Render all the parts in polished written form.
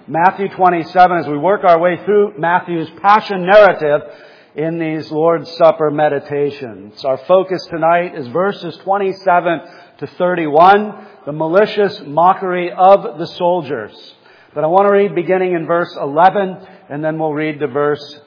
Matthew 27 as we work our way through Matthew's passion narrative in these Lord's Supper meditations. Our focus tonight is verses 27 to 31, the malicious mockery of the soldiers. But I want to read beginning in verse 11, and then we'll read to verse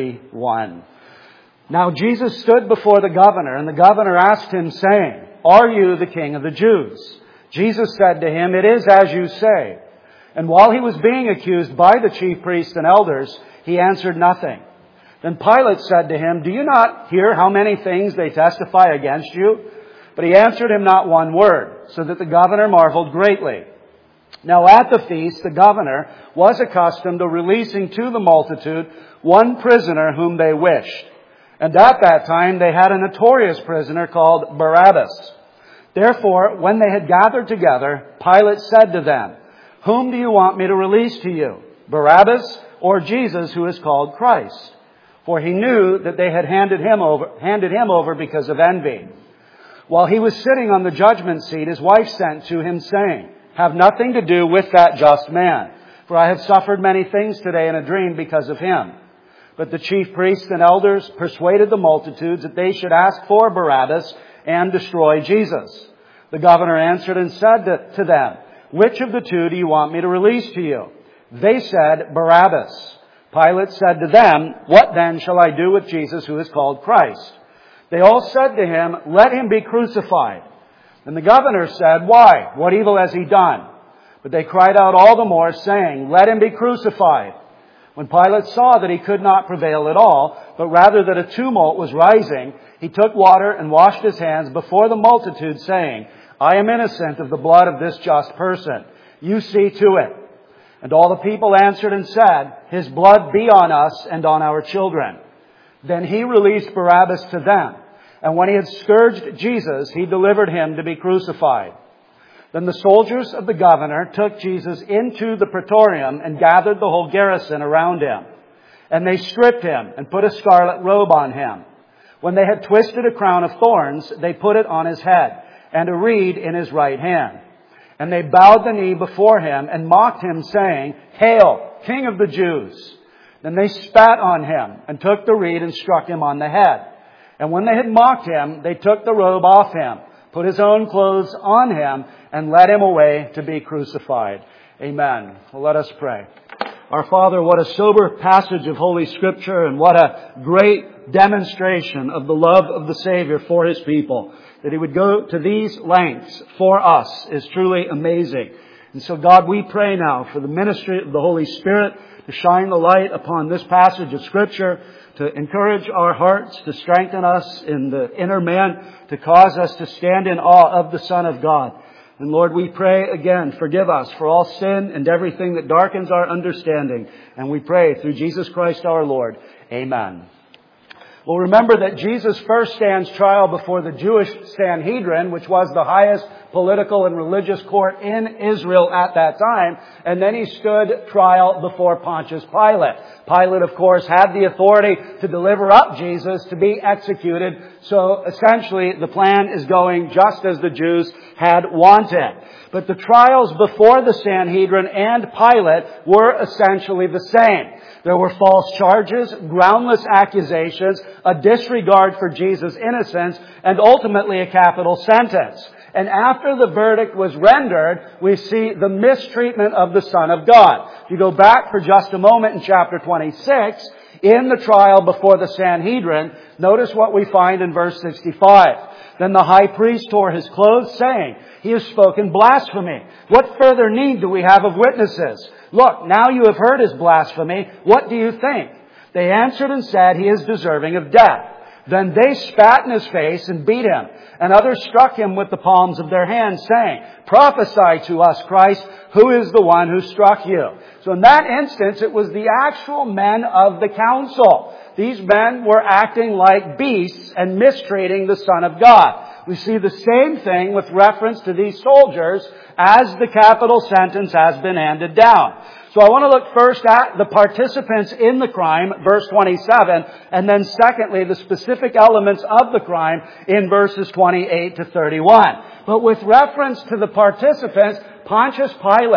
31. Now Jesus stood before the governor, and the governor asked him, saying, "Are you the king of the Jews?" Jesus said to him, "It is as you say." And while he was being accused by the chief priests and elders, he answered nothing. Then Pilate said to him, "Do you not hear how many things they testify against you?" But he answered him not one word, so that the governor marveled greatly. Now at the feast, the governor was accustomed to releasing to the multitude one prisoner whom they wished. And at that time they had a notorious prisoner called Barabbas. Therefore, when they had gathered together, Pilate said to them, "Whom do you want me to release to you, Barabbas or Jesus, who is called Christ?" For he knew that they had handed him over because of envy. While he was sitting on the judgment seat, his wife sent to him, saying, "Have nothing to do with that just man, for I have suffered many things today in a dream because of him." But the chief priests and elders persuaded the multitudes that they should ask for Barabbas and destroy Jesus. The governor answered and said to them, "Which of the two do you want me to release to you?" They said, "Barabbas." Pilate said to them, "What then shall I do with Jesus, who is called Christ?" They all said to him, "Let him be crucified." And the governor said, "Why? What evil has he done?" But they cried out all the more, saying, "Let him be crucified." When Pilate saw that he could not prevail at all, but rather that a tumult was rising, he took water and washed his hands before the multitude, saying, "I am innocent of the blood of this just person. You see to it." And all the people answered and said, "His blood be on us and on our children." Then he released Barabbas to them. And when he had scourged Jesus, he delivered him to be crucified. Then the soldiers of the governor took Jesus into the praetorium and gathered the whole garrison around him. And they stripped him and put a scarlet robe on him. When they had twisted a crown of thorns, they put it on his head, and a reed in his right hand. And they bowed the knee before him and mocked him, saying, "Hail, King of the Jews!" Then they spat on him and took the reed and struck him on the head. And when they had mocked him, they took the robe off him, put his own clothes on him, and led him away to be crucified. Amen. Well, let us pray. Our Father, what a sober passage of Holy Scripture, and what a great demonstration of the love of the Savior for His people. That He would go to these lengths for us is truly amazing. And so, God, we pray now for the ministry of the Holy Spirit to shine the light upon this passage of Scripture, to encourage our hearts, to strengthen us in the inner man, to cause us to stand in awe of the Son of God. And Lord, we pray again, forgive us for all sin and everything that darkens our understanding. And we pray through Jesus Christ our Lord. Amen. Well, remember that Jesus first stands trial before the Jewish Sanhedrin, which was the highest political and religious court in Israel at that time. And then He stood trial before Pontius Pilate. Pilate, of course, had the authority to deliver up Jesus to be executed. So essentially, the plan is going just as the Jews had wanted. But the trials before the Sanhedrin and Pilate were essentially the same. There were false charges, groundless accusations, a disregard for Jesus' innocence, and ultimately a capital sentence. And after the verdict was rendered, we see the mistreatment of the Son of God. If you go back for just a moment in chapter 26, in the trial before the Sanhedrin, notice what we find in verse 65. Then the high priest tore his clothes, saying, "He has spoken blasphemy. What further need do we have of witnesses? Look, now you have heard his blasphemy. What do you think?" They answered and said, "He is deserving of death." Then they spat in his face and beat him. And others struck him with the palms of their hands, saying, "Prophesy to us, Christ, who is the one who struck you?" So in that instance, it was the actual men of the council. These men were acting like beasts and mistreating the Son of God. We see the same thing with reference to these soldiers as the capital sentence has been handed down. So I want to look first at the participants in the crime, verse 27, and then secondly, the specific elements of the crime in verses 28 to 31. But with reference to the participants, Pontius Pilate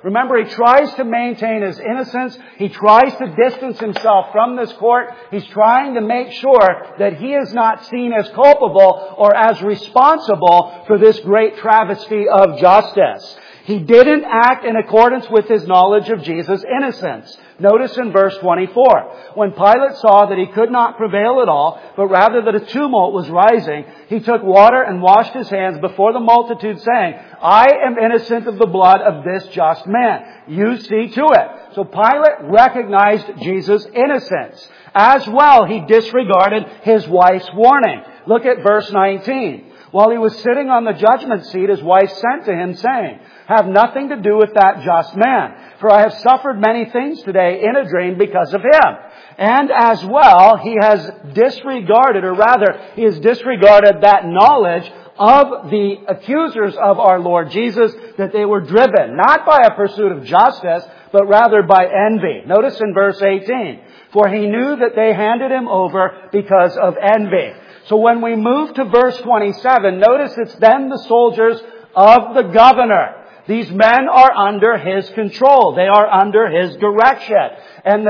Remember, he tries to maintain his innocence. He tries to distance himself from this court. He's trying to make sure that he is not seen as culpable or as responsible for this great travesty of justice. He didn't act in accordance with his knowledge of Jesus' innocence. Notice in verse 24, when Pilate saw that he could not prevail at all, but rather that a tumult was rising, he took water and washed his hands before the multitude, saying, I am innocent of the blood of this just man. You see to it. So Pilate recognized Jesus' innocence. As well, he disregarded his wife's warning. Look at verse 19. While he was sitting on the judgment seat, his wife sent to him, saying, have nothing to do with that just man, for I have suffered many things today in a dream because of him. And as well, he has disregarded, or rather, he has disregarded that knowledge of the accusers of our Lord Jesus, that they were driven, not by a pursuit of justice, but rather by envy. Notice in verse 18, for he knew that they handed him over because of envy. So when we move to verse 27, notice it's then the soldiers of the governor. These men are under his control. They are under his direction. And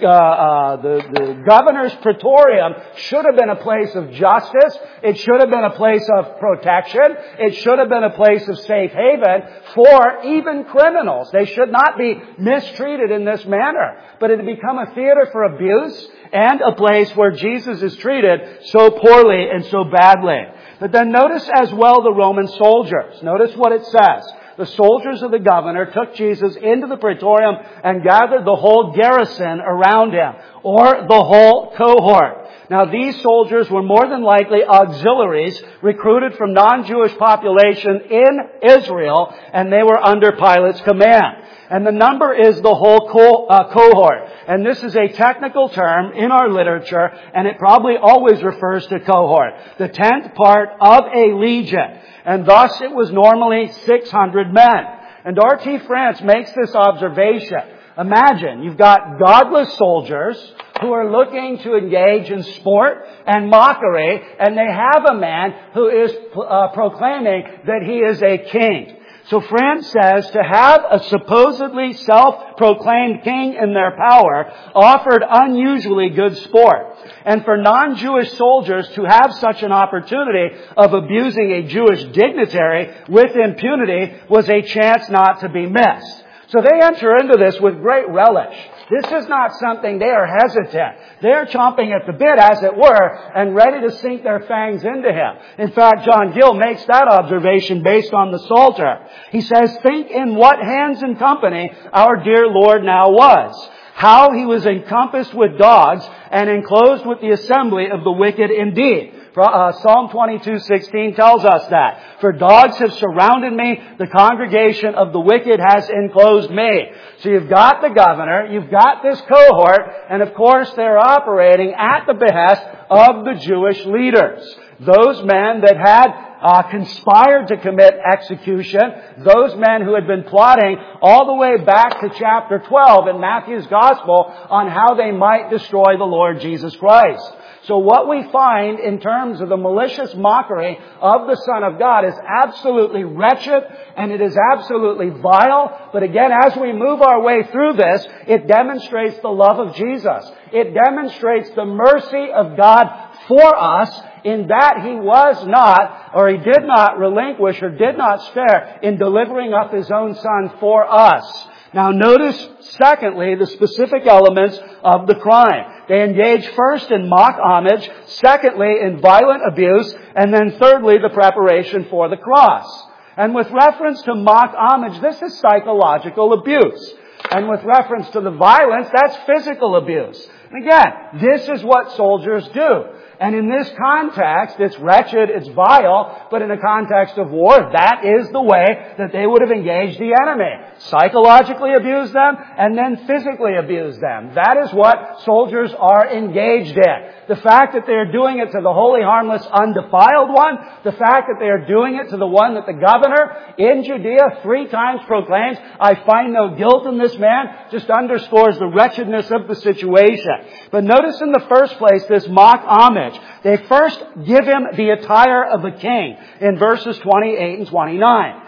the governor's praetorium should have been a place of justice. It should have been a place of protection. It should have been a place of safe haven for even criminals. They should not be mistreated in this manner. But it had become a theater for abuse and a place where Jesus is treated so poorly and so badly. But then notice as well the Roman soldiers. Notice what it says. The soldiers of the governor took Jesus into the praetorium and gathered the whole garrison around him, or the whole cohort. Now these soldiers were more than likely auxiliaries recruited from non-Jewish population in Israel, and they were under Pilate's command. And the number is the whole cohort. And this is a technical term in our literature, and it probably always refers to cohort. The 10th part of a legion. And thus it was normally 600 men. And R.T. France makes this observation. Imagine, you've got godless soldiers who are looking to engage in sport and mockery, and they have a man who is proclaiming that he is a king. So France says to have a supposedly self-proclaimed king in their power offered unusually good sport. And for non-Jewish soldiers to have such an opportunity of abusing a Jewish dignitary with impunity was a chance not to be missed. So they enter into this with great relish. This is not something they are hesitant. They're chomping at the bit, as it were, and ready to sink their fangs into him. In fact, John Gill makes that observation based on the Psalter. He says, think in what hands and company our dear Lord now was. How he was encompassed with dogs and enclosed with the assembly of the wicked indeed. Psalm 22:16 tells us that. For dogs have surrounded me, the congregation of the wicked has enclosed me. So you've got the governor, you've got this cohort, and of course they're operating at the behest of the Jewish leaders. Those men that had conspired to commit execution, those men who had been plotting all the way back to chapter 12 in Matthew's Gospel on how they might destroy the Lord Jesus Christ. So what we find in terms of the malicious mockery of the Son of God is absolutely wretched, and it is absolutely vile. But again, as we move our way through this, it demonstrates the love of Jesus. It demonstrates the mercy of God for us, in that He was not, or He did not relinquish, or did not spare in delivering up His own Son for us. Now notice, secondly, the specific elements of the crime. They engage first in mock homage, secondly in violent abuse, and then thirdly the preparation for the cross. And with reference to mock homage, this is psychological abuse. And with reference to the violence, that's physical abuse. And again, this is what soldiers do. And in this context, it's wretched, it's vile, but in the context of war, that is the way that they would have engaged the enemy. Psychologically abuse them, and then physically abuse them. That is what soldiers are engaged in. The fact that they are doing it to the holy, harmless, undefiled one, the fact that they are doing it to the one that the governor in Judea 3 times proclaims, I find no guilt in this man, just underscores the wretchedness of the situation. But notice in the first place this mock homage. They first give him the attire of a king in verses 28 and 29.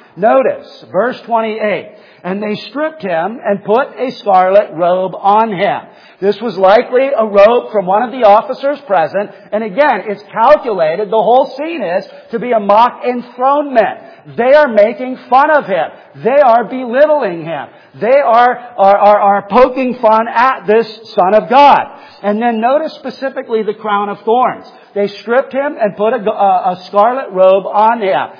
Notice, verse 28. And they stripped him and put a scarlet robe on him. This was likely a robe from one of the officers present. And again, it's calculated, the whole scene is, to be a mock enthronement. They are making fun of him. They are belittling him. They are poking fun at this Son of God. And then notice specifically the crown of thorns. They stripped him and put a scarlet robe on him.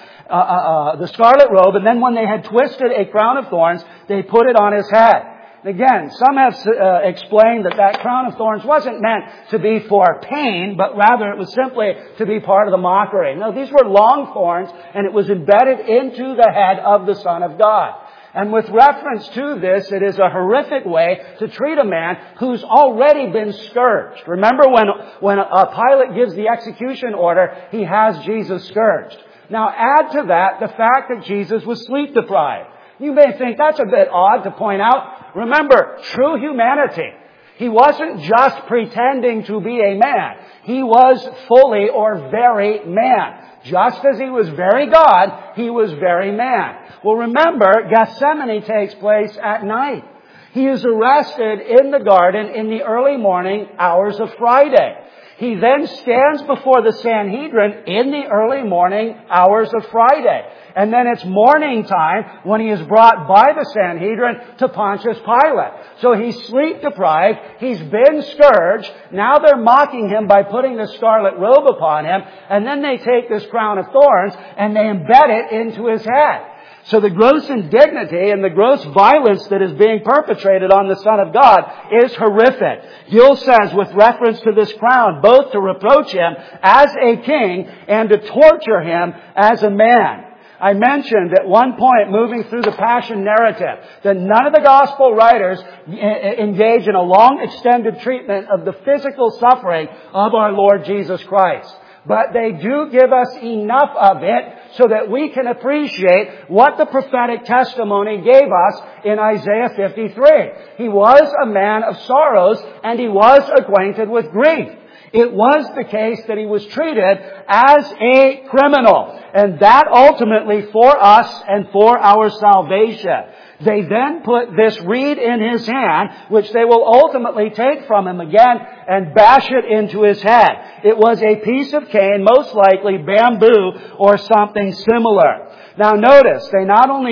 The scarlet robe, and then when they had twisted a crown of thorns, they put it on his head. Again, some have explained that crown of thorns wasn't meant to be for pain, but rather it was simply to be part of the mockery. No, these were long thorns, and it was embedded into the head of the Son of God. And with reference to this, it is a horrific way to treat a man who's already been scourged. Remember when Pilate gives the execution order, he has Jesus scourged. Now add to that the fact that Jesus was sleep deprived. You may think that's a bit odd to point out. Remember, true humanity. He wasn't just pretending to be a man. He was fully or very man. Just as he was very God, he was very man. Well, remember, Gethsemane takes place at night. He is arrested in the garden in the early morning hours of Friday. He then stands before the Sanhedrin in the early morning hours of Friday. And then it's morning time when he is brought by the Sanhedrin to Pontius Pilate. So he's sleep deprived. He's been scourged. Now they're mocking him by putting the scarlet robe upon him. And then they take this crown of thorns and they embed it into his head. So the gross indignity and the gross violence that is being perpetrated on the Son of God is horrific. Gill says with reference to this crown, both to reproach him as a king and to torture him as a man. I mentioned at one point, moving through the Passion narrative, that none of the Gospel writers engage in a long extended treatment of the physical suffering of our Lord Jesus Christ. But they do give us enough of it so that we can appreciate what the prophetic testimony gave us in Isaiah 53. He was a man of sorrows and he was acquainted with grief. It was the case that he was treated as a criminal, and that ultimately for us and for our salvation. They then put this reed in his hand, which they will ultimately take from him again and bash it into his head. It was a piece of cane, most likely bamboo or something similar. Now notice, they not only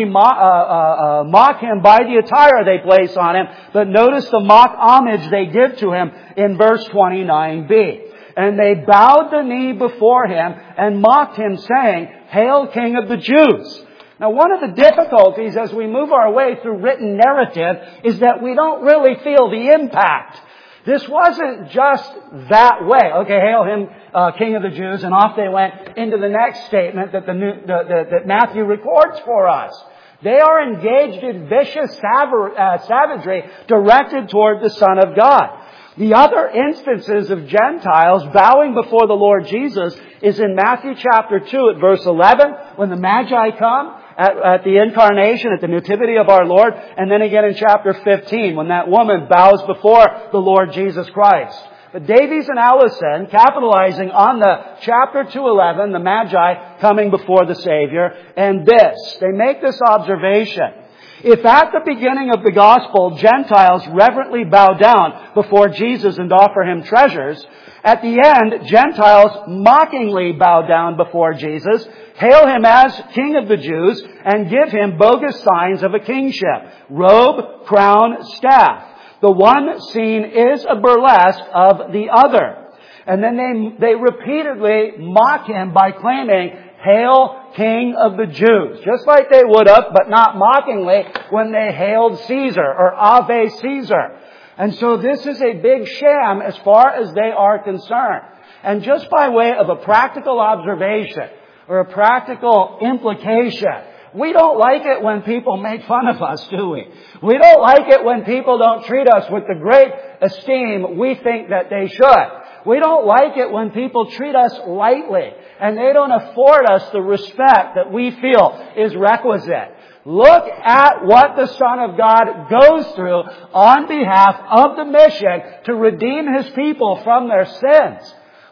mock him by the attire they place on him, but notice the mock homage they give to him in verse 29b. And they bowed the knee before him and mocked him, saying, "Hail, King of the Jews." Now, one of the difficulties as we move our way through written narrative is that we don't really feel the impact. This wasn't just that way. Okay, hail him, King of the Jews, and off they went into the next statement that Matthew records for us. They are engaged in vicious savagery directed toward the Son of God. The other instances of Gentiles bowing before the Lord Jesus is in Matthew chapter 2 at verse 11, when the Magi come at the incarnation, at the nativity of our Lord, and then again in chapter 15, when that woman bows before the Lord Jesus Christ. But Davies and Allison, capitalizing on the chapter 2:11, the Magi coming before the Savior, and this, they make this observation. If at the beginning of the gospel, Gentiles reverently bow down before Jesus and offer him treasures, at the end, Gentiles mockingly bow down before Jesus, hail him as King of the Jews, and give him bogus signs of a kingship: robe, crown, staff. The one seen is a burlesque of the other. And then they repeatedly mock him by claiming, "Hail, King of the Jews," just like they would have, but not mockingly, when they hailed Caesar or Ave Caesar. And so this is a big sham as far as they are concerned. And just by way of a practical observation or a practical implication, we don't like it when people make fun of us, do we? We don't like it when people don't treat us with the great esteem we think that they should. We don't like it when people treat us lightly and they don't afford us the respect that we feel is requisite. Look at what the Son of God goes through on behalf of the mission to redeem His people from their sins.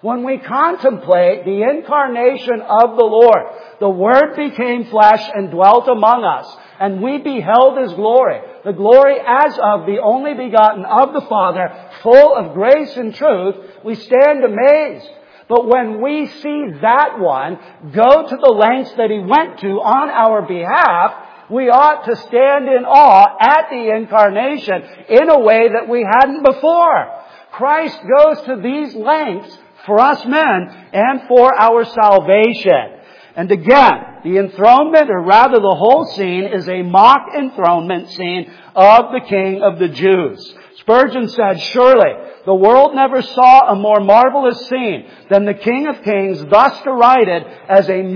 When we contemplate the incarnation of the Lord, the Word became flesh and dwelt among us, and we beheld His glory, the glory as of the only begotten of the Father, full of grace and truth, we stand amazed. But when we see that one go to the lengths that He went to on our behalf, we ought to stand in awe at the incarnation in a way that we hadn't before. Christ goes to these lengths for us men and for our salvation. And again, the enthronement, or rather the whole scene, is a mock enthronement scene of the King of the Jews. Spurgeon said, "Surely the world never saw a more marvelous scene than the King of Kings thus derided as a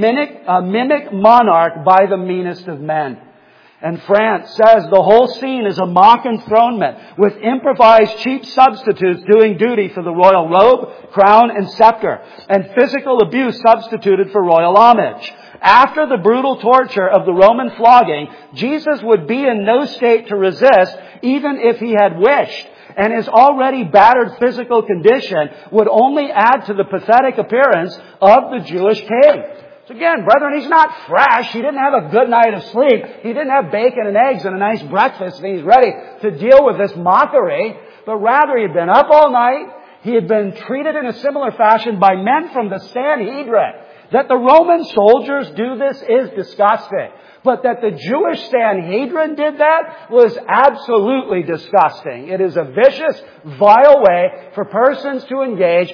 mimic monarch by the meanest of men." And France says the whole scene is a mock enthronement with improvised cheap substitutes doing duty for the royal robe, crown, and scepter, and physical abuse substituted for royal homage. After the brutal torture of the Roman flogging, Jesus would be in no state to resist even if He had wished, and His already battered physical condition would only add to the pathetic appearance of the Jewish king. So again, brethren, He's not fresh. He didn't have a good night of sleep. He didn't have bacon and eggs and a nice breakfast, and He's ready to deal with this mockery. But rather, He had been up all night. He had been treated in a similar fashion by men from the Sanhedrin. That the Roman soldiers do this is disgusting. But that the Jewish Sanhedrin did that was absolutely disgusting. It is a vicious, vile way for persons to engage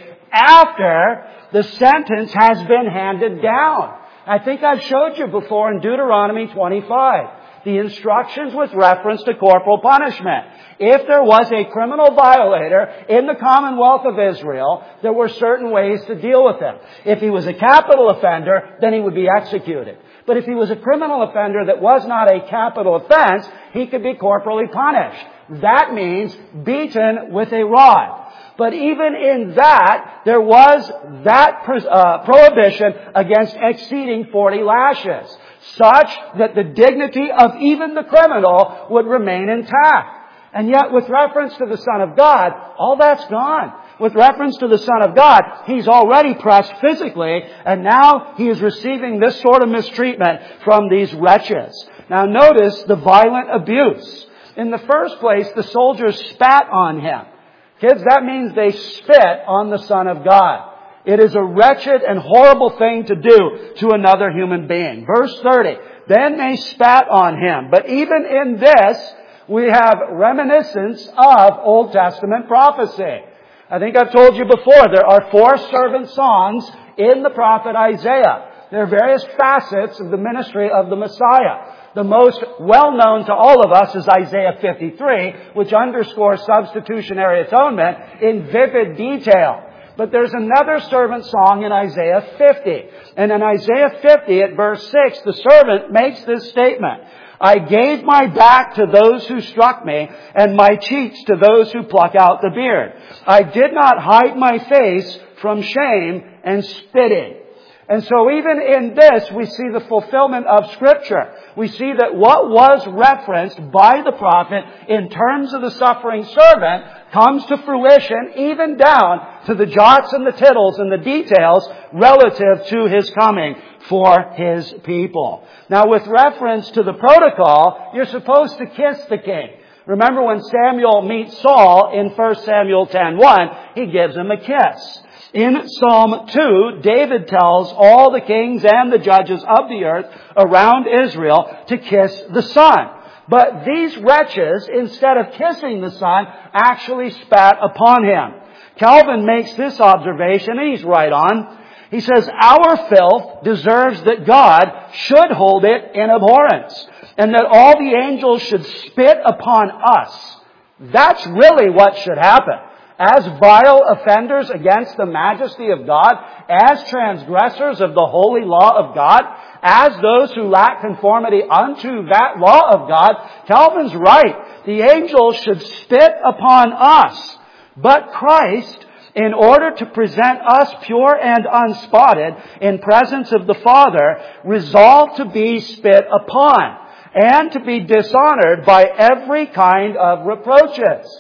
after the sentence has been handed down. I think I've showed you before in Deuteronomy 25, the instructions with reference to corporal punishment. If there was a criminal violator in the Commonwealth of Israel, there were certain ways to deal with him. If he was a capital offender, then he would be executed. But if he was a criminal offender that was not a capital offense, he could be corporally punished. That means beaten with a rod. But even in that, there was that prohibition against exceeding 40 lashes, such that the dignity of even the criminal would remain intact. And yet, with reference to the Son of God, all that's gone. With reference to the Son of God, He's already pressed physically, and now He is receiving this sort of mistreatment from these wretches. Now notice the violent abuse. In the first place, the soldiers spat on Him. Kids, that means they spit on the Son of God. It is a wretched and horrible thing to do to another human being. Verse 30, then they spat on Him. But even in this, we have reminiscence of Old Testament prophecy. I think I've told you before, there are 4 servant songs in the prophet Isaiah. There are various facets of the ministry of the Messiah. The most well-known to all of us is Isaiah 53, which underscores substitutionary atonement in vivid detail. But there's another servant song in Isaiah 50. And in Isaiah 50 at verse 6, the servant makes this statement. I gave my back to those who struck me, and my cheeks to those who pluck out the beard. I did not hide my face from shame and spitting. And so even in this, we see the fulfillment of Scripture. We see that what was referenced by the prophet in terms of the suffering servant comes to fruition even down to the jots and the tittles and the details relative to His coming for His people. Now, with reference to the protocol, you're supposed to kiss the king. Remember when Samuel meets Saul in 1 Samuel 10:1, he gives him a kiss. In Psalm 2, David tells all the kings and the judges of the earth around Israel to kiss the Son. But these wretches, instead of kissing the Son, actually spat upon Him. Calvin makes this observation, and he's right on. He says, our filth deserves that God should hold it in abhorrence, and that all the angels should spit upon us. That's really what should happen. As vile offenders against the majesty of God, as transgressors of the holy law of God, as those who lack conformity unto that law of God, Calvin's right. The angels should spit upon us. But Christ, in order to present us pure and unspotted in presence of the Father, resolved to be spit upon and to be dishonored by every kind of reproaches.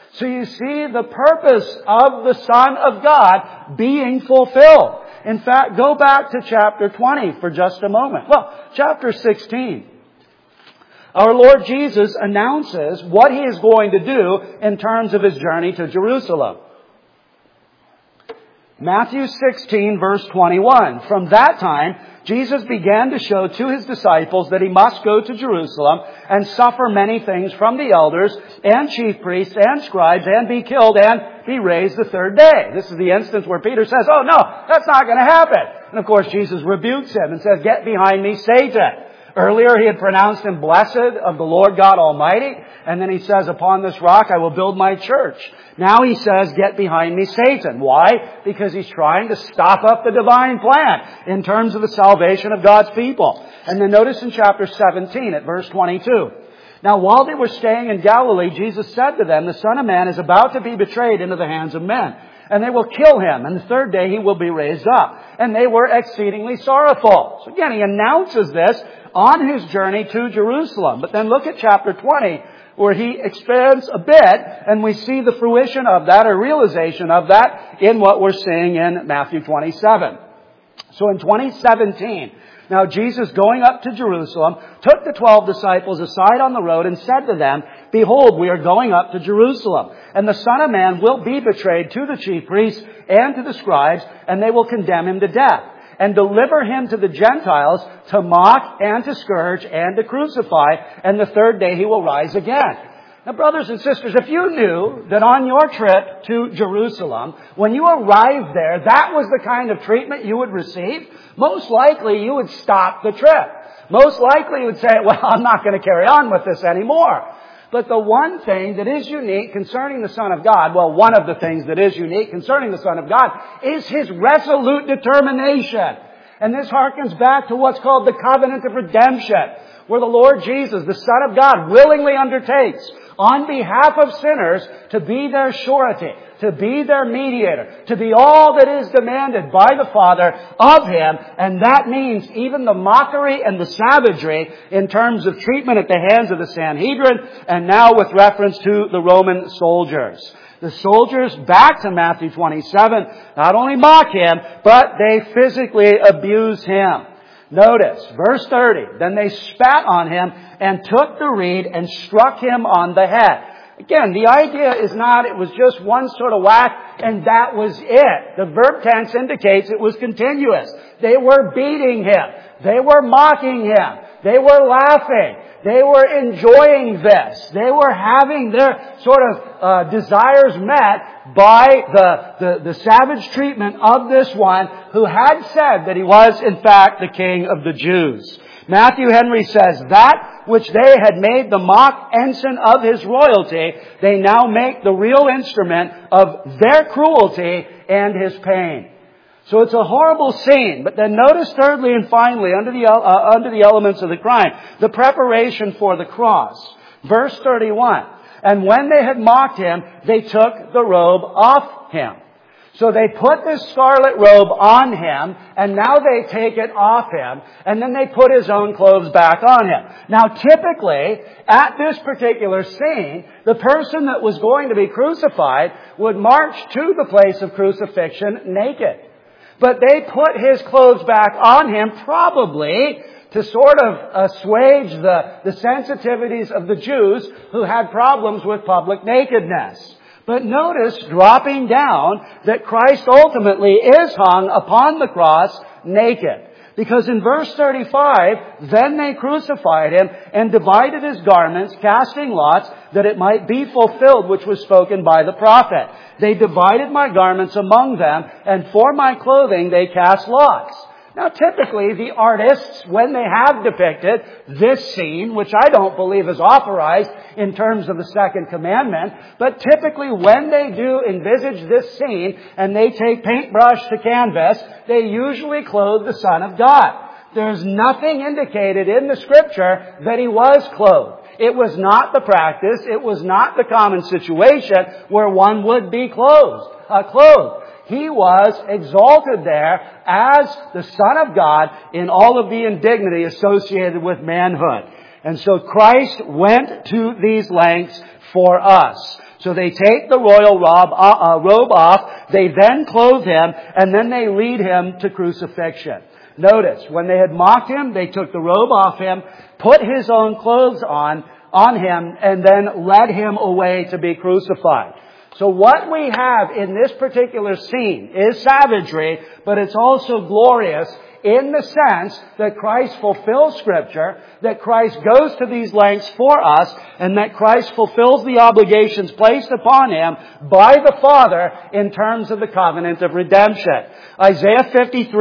So you see the purpose of the Son of God being fulfilled. In fact, go back to chapter 20 for just a moment. Well, chapter 16. Our Lord Jesus announces what He is going to do in terms of His journey to Jerusalem. Matthew 16, verse 21. From that time, Jesus began to show to His disciples that He must go to Jerusalem and suffer many things from the elders and chief priests and scribes and be killed and be raised the third day. This is the instance where Peter says, "Oh no, that's not going to happen." And of course, Jesus rebukes him and says, "Get behind me, Satan." Earlier, He had pronounced him blessed of the Lord God Almighty. And then He says, "Upon this rock I will build my church." Now He says, "Get behind me, Satan." Why? Because He's trying to stop up the divine plan in terms of the salvation of God's people. And then notice in chapter 17 at verse 22. Now while they were staying in Galilee, Jesus said to them, "The Son of Man is about to be betrayed into the hands of men. And they will kill Him, and the third day He will be raised up." And they were exceedingly sorrowful. So again, He announces this on His journey to Jerusalem. But then look at chapter 20, where He expands a bit, and we see the fruition of that, or realization of that, in what we're seeing in Matthew 27. So in 2017, now Jesus, going up to Jerusalem, took the 12 disciples aside on the road and said to them, "Behold, we are going up to Jerusalem, and the Son of Man will be betrayed to the chief priests and to the scribes, and they will condemn Him to death, and deliver Him to the Gentiles to mock and to scourge and to crucify, and the third day He will rise again." Now, brothers and sisters, if you knew that on your trip to Jerusalem, when you arrived there, that was the kind of treatment you would receive, most likely you would stop the trip. Most likely you would say, "Well, I'm not going to carry on with this anymore." But the one thing that is unique concerning the Son of God, well, one of the things that is unique concerning the Son of God is His resolute determination. And this harkens back to what's called the covenant of redemption, where the Lord Jesus, the Son of God, willingly undertakes on behalf of sinners to be their surety, to be their mediator, to be all that is demanded by the Father of Him. And that means even the mockery and the savagery in terms of treatment at the hands of the Sanhedrin, and now with reference to the Roman soldiers. The soldiers, back to Matthew 27, not only mock Him, but they physically abuse Him. Notice, verse 30, "Then they spat on Him and took the reed and struck Him on the head." Again, the idea is not it was just one sort of whack and that was it. The verb tense indicates it was continuous. They were beating Him. They were mocking Him. They were laughing. They were enjoying this. They were having their sort of desires met by the savage treatment of this one who had said that He was, in fact, the King of the Jews. Matthew Henry says, "That which they had made the mock ensign of His royalty, they now make the real instrument of their cruelty and His pain." So it's a horrible scene. But then notice thirdly and finally, under the elements of the crime, the preparation for the cross. Verse 31, "And when they had mocked Him, they took the robe off Him." So they put this scarlet robe on Him, and now they take it off Him, and then they put His own clothes back on Him. Now typically, at this particular scene, the person that was going to be crucified would march to the place of crucifixion naked. But they put His clothes back on Him, probably to sort of assuage the sensitivities of the Jews who had problems with public nakedness. But notice, dropping down, that Christ ultimately is hung upon the cross naked. Because in verse 35, "Then they crucified Him and divided His garments, casting lots, that it might be fulfilled which was spoken by the prophet. They divided my garments among them, and for my clothing they cast lots." Now typically the artists, when they have depicted this scene, which I don't believe is authorized in terms of the second commandment, but typically when they do envisage this scene and they take paintbrush to canvas, they usually clothe the Son of God. There's nothing indicated in the Scripture that He was clothed. It was not the practice. It was not the common situation where one would be clothed. He was exalted there as the Son of God in all of the indignity associated with manhood. And so Christ went to these lengths for us. So they take the royal robe off, they then clothe him, and then they lead him to crucifixion. Notice, when they had mocked him, they took the robe off him, put his own clothes on him, and then led him away to be crucified. So what we have in this particular scene is savagery, but it's also glorious in the sense that Christ fulfills Scripture, that Christ goes to these lengths for us, and that Christ fulfills the obligations placed upon Him by the Father in terms of the covenant of redemption. Isaiah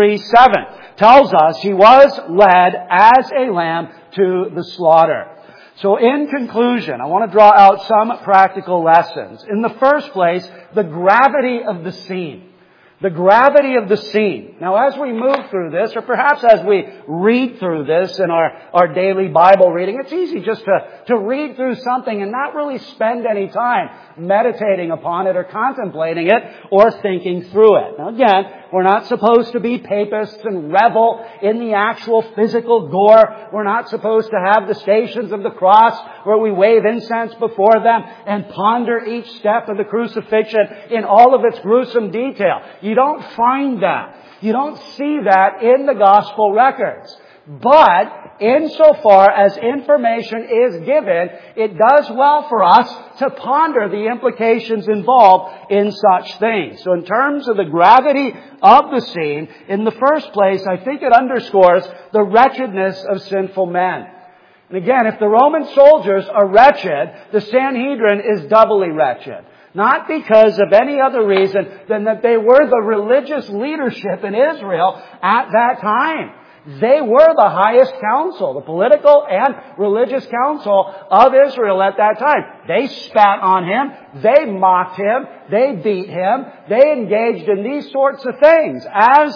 53:7 tells us He was led as a lamb to the slaughter. So in conclusion, I want to draw out some practical lessons. In the first place, the gravity of the scene. The gravity of the scene. Now, as we move through this, or perhaps as we read through this in our daily Bible reading, it's easy just to read through something and not really spend any time meditating upon it or contemplating it or thinking through it. Now, again, we're not supposed to be papists and revel in the actual physical gore. We're not supposed to have the stations of the cross where we wave incense before them and ponder each step of the crucifixion in all of its gruesome detail. You don't find that. You don't see that in the gospel records. But insofar as information is given, it does well for us to ponder the implications involved in such things. So in terms of the gravity of the scene, in the first place, I think it underscores the wretchedness of sinful men. And again, if the Roman soldiers are wretched, the Sanhedrin is doubly wretched. Not because of any other reason than that they were the religious leadership in Israel at that time. They were the highest council, the political and religious council of Israel at that time. They spat on him, they mocked him, they beat him, they engaged in these sorts of things, as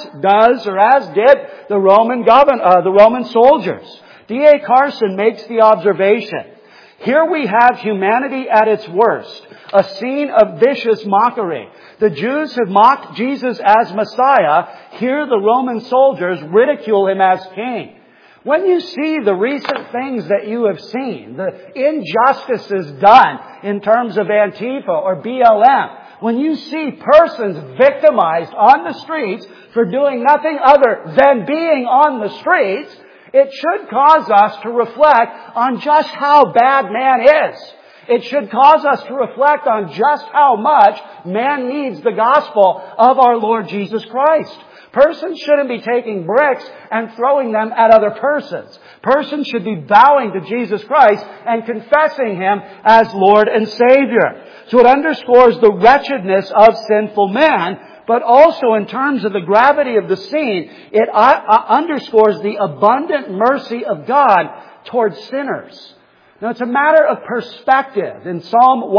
did the Roman soldiers. D.A. Carson makes the observation. Here we have humanity at its worst, a scene of vicious mockery. The Jews have mocked Jesus as Messiah. Here the Roman soldiers ridicule Him as king. When you see the recent things that you have seen, the injustices done in terms of Antifa or BLM, when you see persons victimized on the streets for doing nothing other than being on the streets, it should cause us to reflect on just how bad man is. It should cause us to reflect on just how much man needs the gospel of our Lord Jesus Christ. Persons shouldn't be taking bricks and throwing them at other persons. Persons should be bowing to Jesus Christ and confessing Him as Lord and Savior. So it underscores the wretchedness of sinful man, but also in terms of the gravity of the scene, it underscores the abundant mercy of God towards sinners. Now, it's a matter of perspective. In Psalm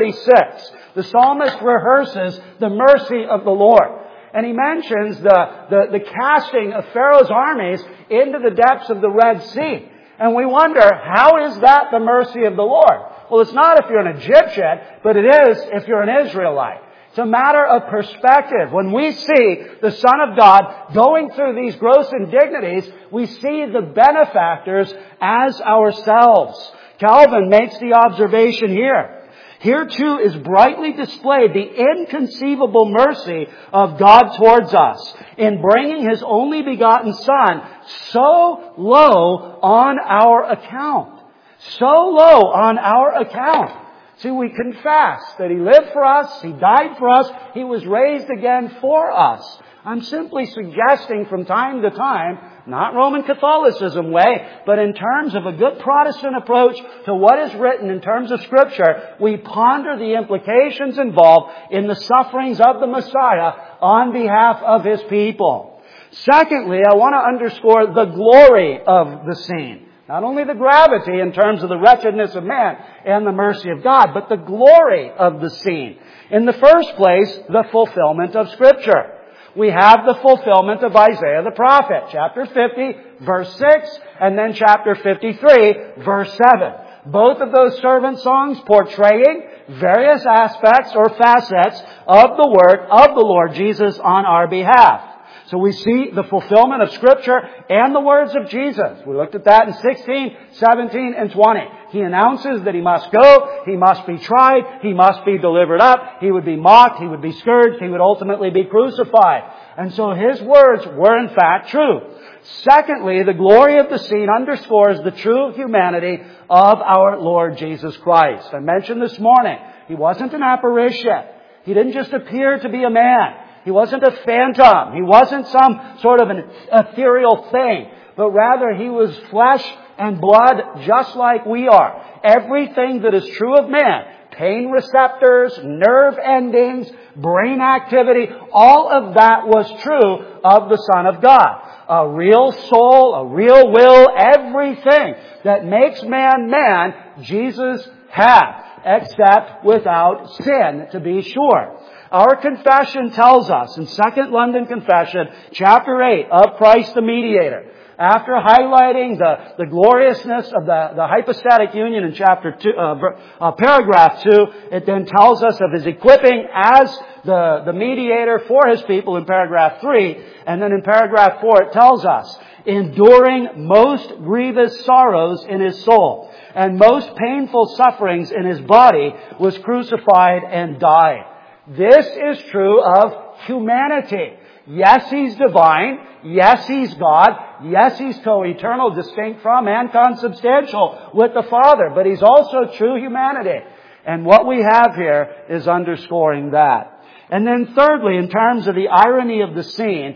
136, the psalmist rehearses the mercy of the Lord. And he mentions the casting of Pharaoh's armies into the depths of the Red Sea. And we wonder, how is that the mercy of the Lord? Well, it's not if you're an Egyptian, but it is if you're an Israelite. It's a matter of perspective. When we see the Son of God going through these gross indignities, we see the benefactors as ourselves. Calvin makes the observation here. Here too is brightly displayed the inconceivable mercy of God towards us in bringing His only begotten Son so low on our account. So low on our account. See, we confess that He lived for us, He died for us, He was raised again for us. I'm simply suggesting from time to time, not Roman Catholicism way, but in terms of a good Protestant approach to what is written in terms of Scripture, we ponder the implications involved in the sufferings of the Messiah on behalf of His people. Secondly, I want to underscore the glory of the scene. Not only the gravity in terms of the wretchedness of man and the mercy of God, but the glory of the scene. In the first place, the fulfillment of Scripture. We have the fulfillment of Isaiah the prophet, chapter 50, verse 6, and then chapter 53, verse 7. Both of those servant songs portraying various aspects or facets of the work of the Lord Jesus on our behalf. So we see the fulfillment of Scripture and the words of Jesus. We looked at that in 16, 17, and 20. He announces that He must go, He must be tried, He must be delivered up, He would be mocked, He would be scourged, He would ultimately be crucified. And so His words were in fact true. Secondly, the glory of the scene underscores the true humanity of our Lord Jesus Christ. I mentioned this morning, He wasn't an apparition. He didn't just appear to be a man. He wasn't a phantom. He wasn't some sort of an ethereal thing. But rather, He was flesh and blood just like we are. Everything that is true of man, pain receptors, nerve endings, brain activity, all of that was true of the Son of God. A real soul, a real will, everything that makes man man, Jesus had, except without sin, to be sure. Our confession tells us in 2nd London Confession, chapter 8, of Christ the Mediator, after highlighting the gloriousness of the hypostatic union in chapter 2, paragraph 2, it then tells us of His equipping as the mediator for His people in paragraph 3. And then in paragraph 4 it tells us, enduring most grievous sorrows in His soul and most painful sufferings in His body, was crucified and died. This is true of humanity. Yes, He's divine. Yes, He's God. Yes, He's co-eternal, distinct from and consubstantial with the Father. But He's also true humanity. And what we have here is underscoring that. And then thirdly, in terms of the irony of the scene,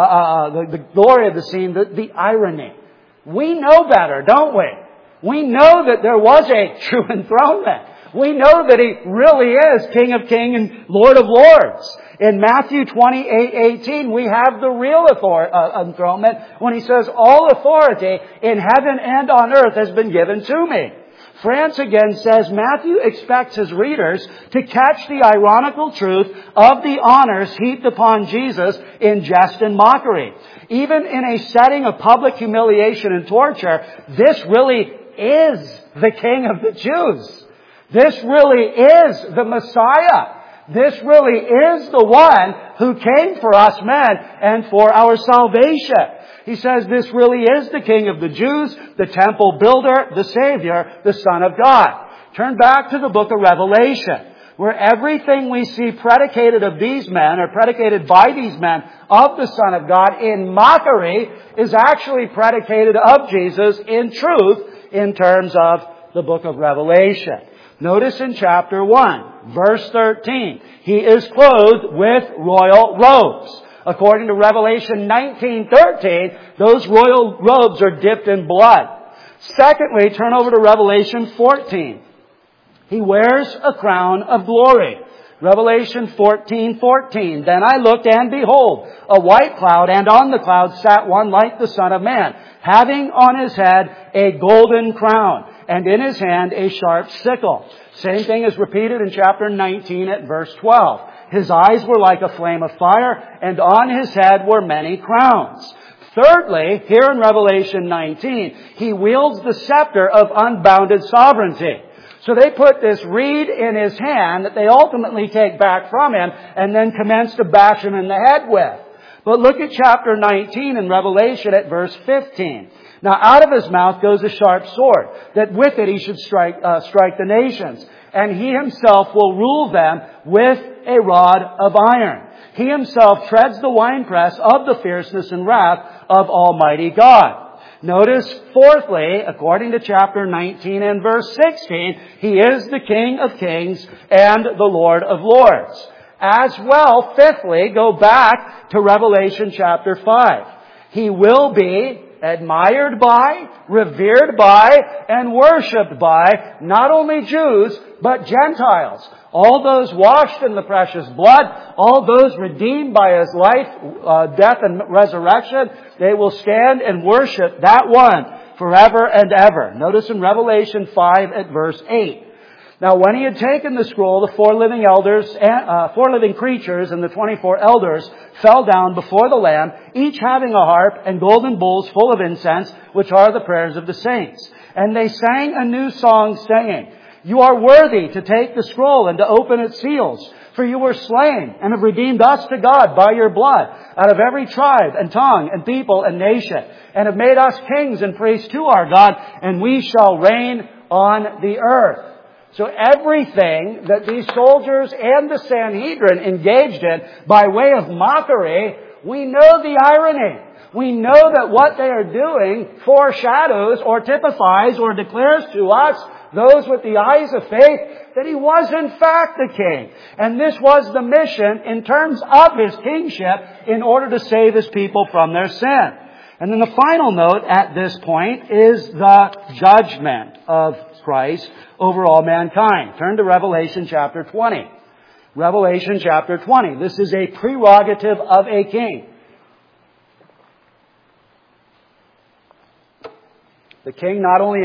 the glory of the scene, the irony. We know better, don't we? We know that there was a true enthronement. We know that He really is King of Kings and Lord of Lords. In Matthew 28:18, we have the real enthronement when He says, all authority in heaven and on earth has been given to me. France again says Matthew expects his readers to catch the ironical truth of the honors heaped upon Jesus in jest and mockery. Even in a setting of public humiliation and torture, this really is the King of the Jews. This really is the Messiah. This really is the one who came for us men and for our salvation. He says this really is the King of the Jews, the temple builder, the Savior, the Son of God. Turn back to the book of Revelation, where everything we see predicated of these men, or predicated by these men of the Son of God in mockery, is actually predicated of Jesus in truth in terms of the book of Revelation. Notice in chapter 1, verse 13, He is clothed with royal robes. According to Revelation 19:13, those royal robes are dipped in blood. Secondly, turn over to Revelation 14. He wears a crown of glory. Revelation 14:14. Then I looked, and behold, a white cloud, and on the cloud sat one like the Son of Man, having on his head a golden crown, and in his hand a sharp sickle. Same thing is repeated in chapter 19 at verse 12. His eyes were like a flame of fire, and on his head were many crowns. Thirdly, here in Revelation 19, He wields the scepter of unbounded sovereignty. So they put this reed in His hand that they ultimately take back from Him and then commence to bash Him in the head with. But look at chapter 19 in Revelation at verse 15. Now out of His mouth goes a sharp sword, that with it He should strike the nations. And He Himself will rule them with a rod of iron. He Himself treads the winepress of the fierceness and wrath of Almighty God. Notice, fourthly, according to chapter 19 and verse 16, He is the King of Kings and the Lord of Lords. As well, fifthly, go back to Revelation chapter 5. He will be admired by, revered by, and worshipped by not only Jews, but Gentiles. All those washed in the precious blood, all those redeemed by His life, death, and resurrection, they will stand and worship that one forever and ever. Notice in Revelation 5 at verse 8. Now when He had taken the scroll, the four living creatures and the 24 elders fell down before the Lamb, each having a harp and golden bowls full of incense, which are the prayers of the saints. And they sang a new song, saying, You are worthy to take the scroll and to open its seals, For you were slain and have redeemed us to God by your blood out of every tribe and tongue and people and nation, and have made us kings and priests to our God, and we shall reign on the earth. So everything that these soldiers and the Sanhedrin engaged in by way of mockery, we know the irony. We know that what they are doing foreshadows or typifies or declares to us, those with the eyes of faith, that he was in fact the king. And this was the mission in terms of his kingship in order to save his people from their sin. And then the final note at this point is the judgment of Christ over all mankind. Turn to Revelation chapter 20. Revelation chapter 20. This is a prerogative of a king. The king not only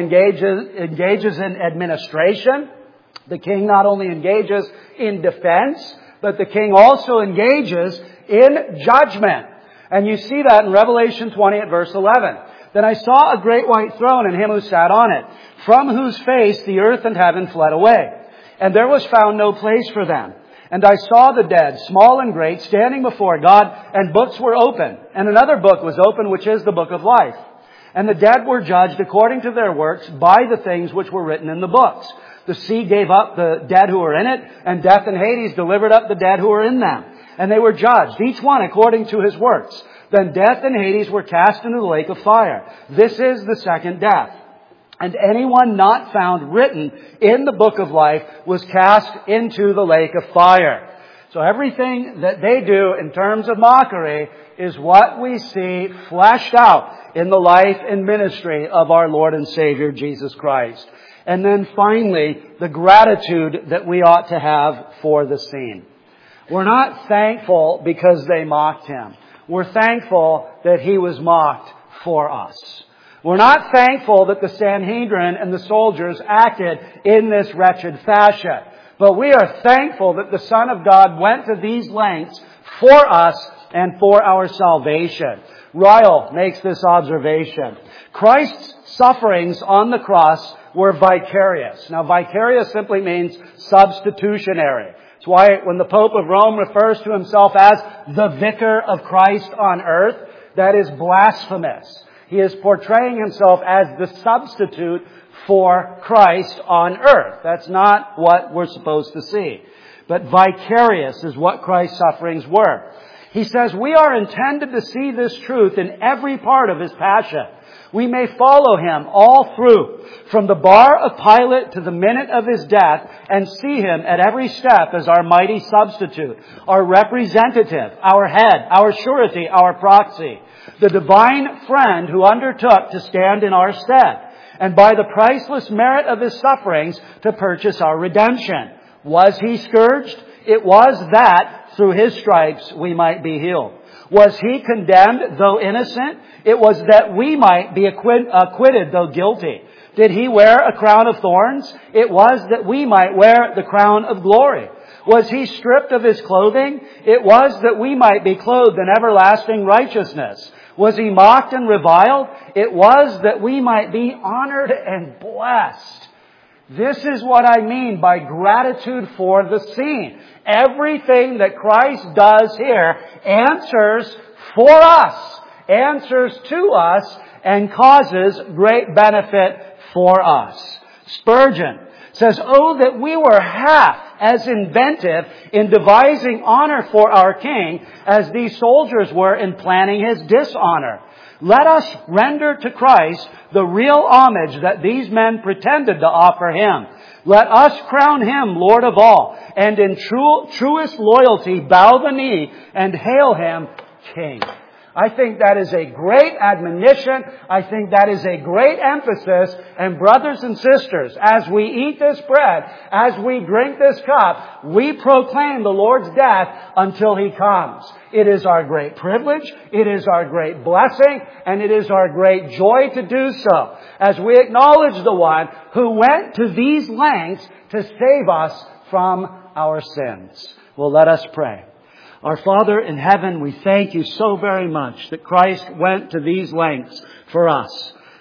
engages in administration, the king not only engages in defense, but the king also engages in judgment. And you see that in Revelation 20 at verse 11. Then I saw a great white throne and him who sat on it, from whose face the earth and heaven fled away. And there was found no place for them. And I saw the dead, small and great, standing before God, and books were open. And another book was open, which is the book of life. And the dead were judged according to their works by the things which were written in the books. The sea gave up the dead who were in it, and death and Hades delivered up the dead who were in them. And they were judged, each one according to his works. Then death and Hades were cast into the lake of fire. This is the second death. And anyone not found written in the book of life was cast into the lake of fire. So everything that they do in terms of mockery is what we see fleshed out in the life and ministry of our Lord and Savior Jesus Christ. And then finally, the gratitude that we ought to have for the scene. We're not thankful because they mocked him. We're thankful that he was mocked for us. We're not thankful that the Sanhedrin and the soldiers acted in this wretched fashion. But we are thankful that the Son of God went to these lengths for us and for our salvation. Ryle makes this observation. Christ's sufferings on the cross were vicarious. Now, vicarious simply means substitutionary. It's why when the Pope of Rome refers to himself as the Vicar of Christ on earth, that is blasphemous. He is portraying himself as the substitute for Christ on earth. That's not what we're supposed to see. But vicarious is what Christ's sufferings were. He says, we are intended to see this truth in every part of his passion. We may follow him all through, from the bar of Pilate to the minute of his death, and see him at every step as our mighty substitute, our representative, our head, our surety, our proxy, the divine friend who undertook to stand in our stead, and by the priceless merit of his sufferings to purchase our redemption. Was he scourged? It was that through his stripes we might be healed. Was he condemned, though innocent? It was that we might be acquitted, though guilty. Did he wear a crown of thorns? It was that we might wear the crown of glory. Was he stripped of his clothing? It was that we might be clothed in everlasting righteousness. Was he mocked and reviled? It was that we might be honored and blessed. This is what I mean by gratitude for the scene. Everything that Christ does here answers for us, answers to us, and causes great benefit for us. Spurgeon says, oh, that we were half as inventive in devising honor for our King as these soldiers were in planning his dishonor. Let us render to Christ the real homage that these men pretended to offer him. Let us crown him Lord of all, and in truest loyalty bow the knee and hail him King. I think that is a great admonition. I think that is a great emphasis. And brothers and sisters, as we eat this bread, as we drink this cup, we proclaim the Lord's death until He comes. It is our great privilege, it is our great blessing, and it is our great joy to do so, as we acknowledge the one who went to these lengths to save us from our sins. Well, let us pray. Our Father in heaven, we thank you so very much that Christ went to these lengths for us.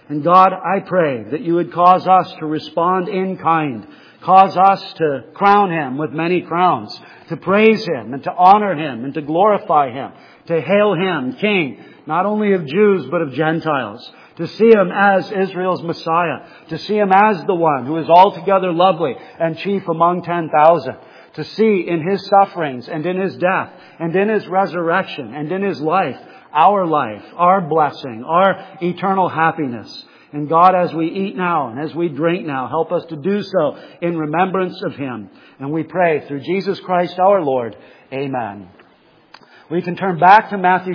And God, I pray that you would cause us to respond in kind. Cause us to crown Him with many crowns, to praise Him and to honor Him and to glorify Him, to hail Him King, not only of Jews but of Gentiles, to see Him as Israel's Messiah, to see Him as the one who is altogether lovely and chief among 10,000, to see in His sufferings and in His death and in His resurrection and in His life, our blessing, our eternal happiness. And God, as we eat now and as we drink now, help us to do so in remembrance of Him. And we pray through Jesus Christ our Lord. Amen. We can turn back to Matthew